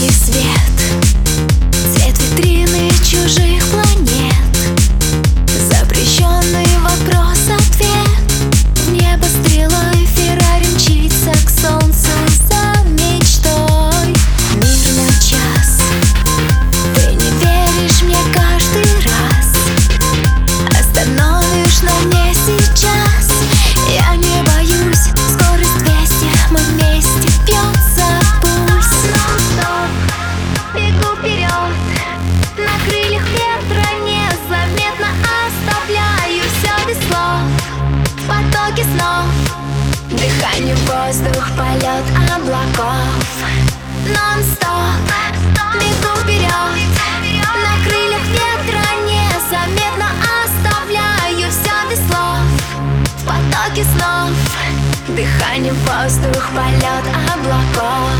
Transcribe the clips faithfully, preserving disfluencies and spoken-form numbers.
яркий свет, цвет витрины чужих планет, запрещенный вопрос-ответ. В небо стрелой Феррари мчится к солнцу за мечтой. Мир на час, ты не веришь мне каждый раз, остановишь на мне сейчас. Я не боюсь, скорость двести, мы вместе, бьется пульс. Бегу вперед, на крыльях ветра незаметно оставляю все без слов. В потоке снов, дыхание, воздух, полет облаков. Нон-стоп, бегу вперед, на крыльях ветра незаметно оставляю все без слов. В потоке снов, дыхание, воздух, полет облаков.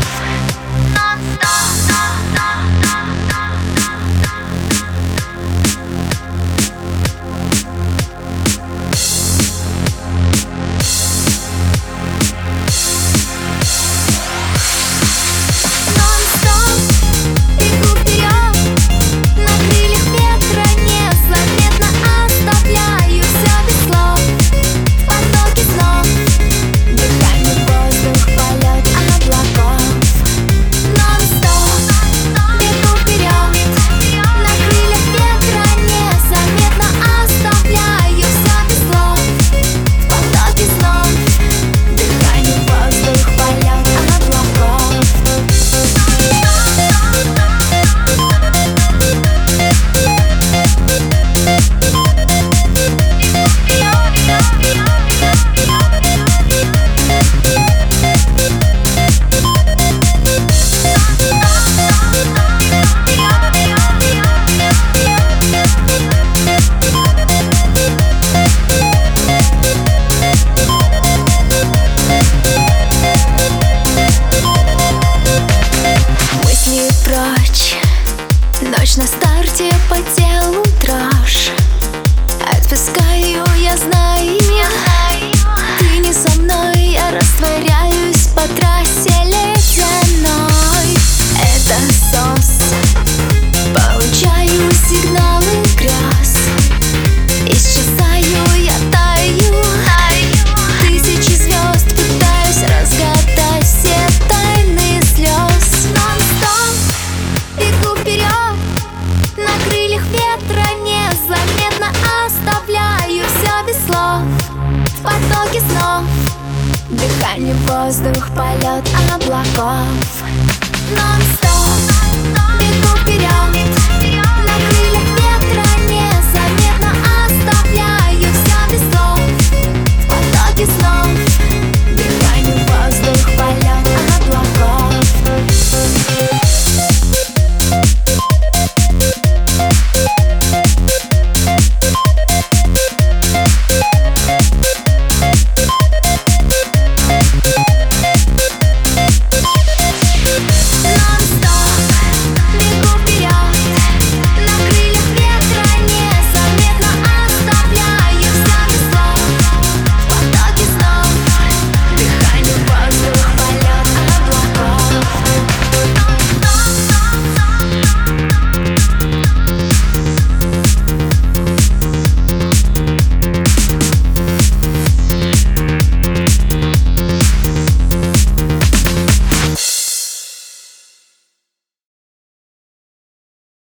Ночь на старте, по телу дрожь. Отпускаю, я знаю, ты не со мной. Я растворяюсь по трассе ледяной. Это СОС, получаю сигналы грез. Исчезаю, я таю. Тысячи звезд, пытаюсь разгадать все тайны слез. Нон-стоп, бегу вперед, на крыльях ветра незаметно оставляю все без слов. В потоке снов, дыхание, воздух, полет облаков. Нон-стоп.